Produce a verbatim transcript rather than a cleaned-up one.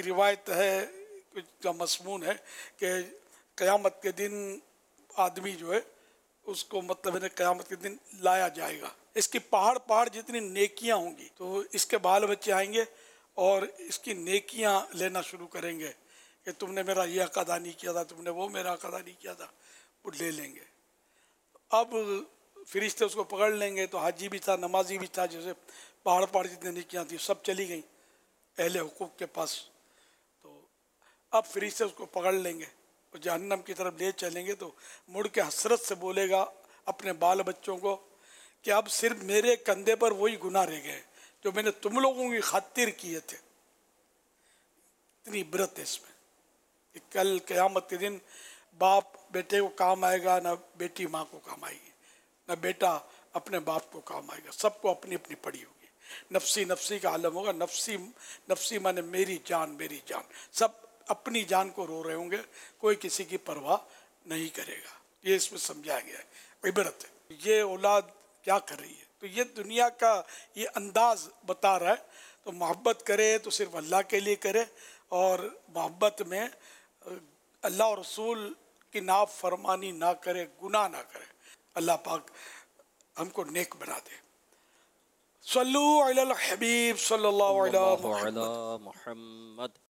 روایت ہے کا مضمون ہے کہ قیامت کے دن آدمی جو ہے اس کو مطلب ہے قیامت کے دن لایا جائے گا، اس کی پہاڑ پہاڑ جتنی نیکیاں ہوں گی تو اس کے بال بچے آئیں گے اور اس کی نیکیاں لینا شروع کریں گے کہ تم نے میرا یہ حق ادا نہیں کیا تھا، تم نے وہ میرا حق ادا نہیں کیا تھا، وہ لے لیں گے۔ اب فرشتے اس کو پکڑ لیں گے تو حاجی بھی تھا، نمازی بھی تھا، جیسے پہاڑ پہاڑ جتنے نیکیاں تھیں سب چلی گئیں اہل حقوق کے پاس۔ تو اب فرشتے اس کو پکڑ لیں گے اور جہنم کی طرف لے چلیں گے تو مڑ کے حسرت سے بولے گا اپنے بال بچوں کو کہ اب صرف میرے کندھے پر وہی گناہ رہ گئے جو میں نے تم لوگوں کی خاطر کیے تھے۔ اتنی عبرت ہے اس میں کہ کل قیامت کے دن باپ بیٹے کو کام آئے گا، نہ بیٹی ماں کو کام آئے گی، نہ بیٹا اپنے باپ کو کام آئے گا، سب کو اپنی اپنی پڑی ہوگی۔ نفسی نفسی کا عالم ہوگا، نفسی نفسی مانے میری جان میری جان، سب اپنی جان کو رو رہے ہوں گے، کوئی کسی کی پرواہ نہیں کرے گا۔ یہ اس میں سمجھایا گیا ہے، عبرت ہے۔ یہ اولاد کیا کر رہی ہے، تو یہ دنیا کا یہ انداز بتا رہا ہے۔ تو محبت کرے تو صرف اللہ کے لیے کرے، اور محبت میں اللہ اور رسول کی نافرمانی نہ کرے، گناہ نہ کرے۔ اللہ پاک ہم کو نیک بنا دے۔ صلو علی الحبیب صلی اللہ صلی علیہ اللہ محمد۔ علی محمد۔